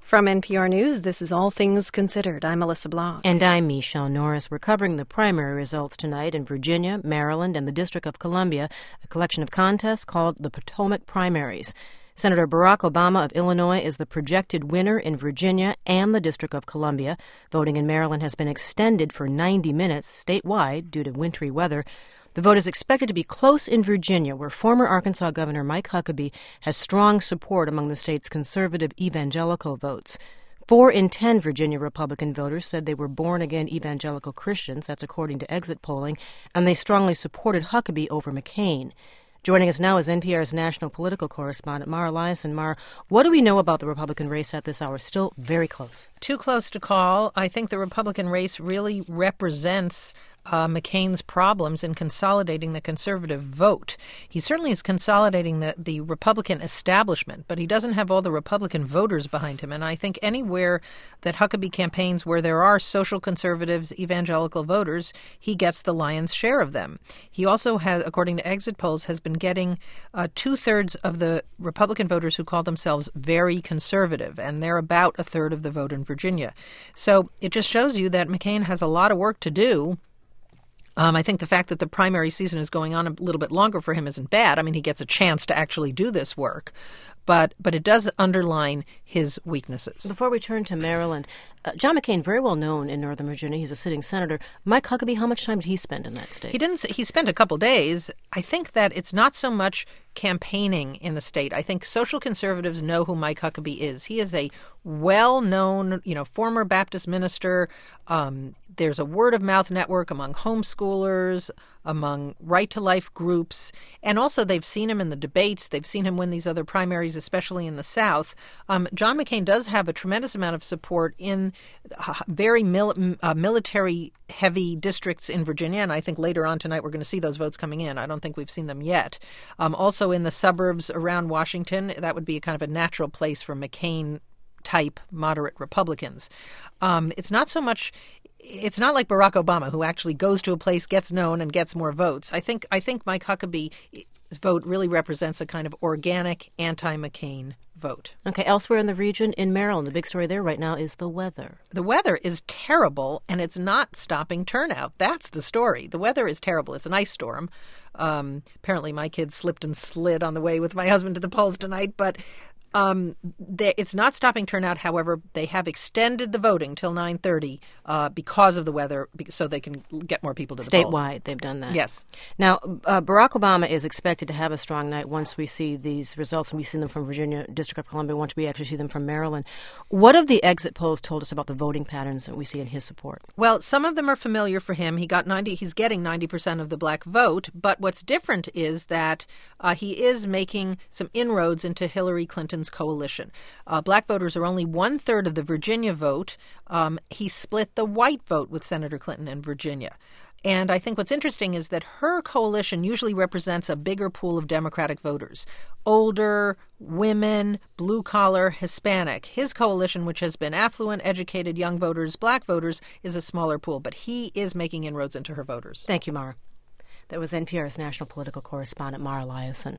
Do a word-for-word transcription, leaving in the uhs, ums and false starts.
From N P R News, this is All Things Considered. I'm Melissa Blanc. And I'm Michelle Norris. We're covering the primary results tonight in Virginia, Maryland, and the District of Columbia, a collection of contests called the Potomac Primaries. Senator Barack Obama of Illinois is the projected winner in Virginia and the District of Columbia. Voting in Maryland has been extended for ninety minutes statewide due to wintry weather. The vote is expected to be close in Virginia, where former Arkansas Governor Mike Huckabee has strong support among the state's conservative evangelical votes. Four in ten Virginia Republican voters said they were born-again evangelical Christians, that's according to exit polling, and they strongly supported Huckabee over McCain. Joining us now is N P R's national political correspondent, Mara Liasson. Mara, what do we know about the Republican race at this hour? Still very close. Too close to call. I think the Republican race really represents Uh, McCain's problems in consolidating the conservative vote. He certainly is consolidating the, the Republican establishment, but he doesn't have all the Republican voters behind him. And I think anywhere that Huckabee campaigns where there are social conservatives, evangelical voters, he gets the lion's share of them. He also has, according to exit polls, has been getting uh, two-thirds of the Republican voters who call themselves very conservative, and they're about a third of the vote in Virginia. So it just shows you that McCain has a lot of work to do. Um, I think the fact that the primary season is going on a little bit longer for him isn't bad. I mean, he gets a chance to actually do this work, but but it does underline his weaknesses. Before we turn to Maryland, uh, John McCain, very well known in Northern Virginia. He's a sitting senator. Mike Huckabee, how much time did he spend in that state? He didn't. He spent a couple days. I think that it's not so much campaigning in the state. I think social conservatives know who Mike Huckabee is. He is a well-known, you know, former Baptist minister. Um, there's a word-of-mouth network among homeschoolers, among right-to-life groups, and also they've seen him in the debates. They've seen him win these other primaries, especially in the South. Um, John McCain does have a tremendous amount of support in uh, very mil- uh, military-heavy districts in Virginia, and I think later on tonight we're going to see those votes coming in. I don't think we've seen them yet. Um, also in the suburbs around Washington, that would be a kind of a natural place for McCain-type moderate Republicans. Um, it's not so much... It's not like Barack Obama, who actually goes to a place, gets known, and gets more votes. I think I think Mike Huckabee's vote really represents a kind of organic anti-McCain vote. Okay, elsewhere in the region, in Maryland, the big story there right now is the weather. The weather is terrible, and it's not stopping turnout. That's the story. The weather is terrible. It's an ice storm. Um, apparently my kids slipped and slid on the way with my husband to the polls tonight, but... Um, they, it's not stopping turnout. However, they have extended the voting till nine thirty uh, because of the weather, so they can get more people to the polls. Statewide, they've done that. Yes. Now, uh, Barack Obama is expected to have a strong night once we see these results, and we've seen them from Virginia, District of Columbia, once we actually see them from Maryland. What have the exit polls told us about the voting patterns that we see in his support? Well, some of them are familiar for him. He got ninety. He's getting ninety percent of the black vote, but what's different is that uh, he is making some inroads into Hillary Clinton's coalition. Uh, black voters are only one-third of the Virginia vote. Um, he split the white vote with Senator Clinton in Virginia. And I think what's interesting is that her coalition usually represents a bigger pool of Democratic voters. Older, women, blue-collar, Hispanic. His coalition, which has been affluent, educated, young voters, black voters, is a smaller pool. But he is making inroads into her voters. Thank you, Mara. That was N P R's national political correspondent, Mara Liasson.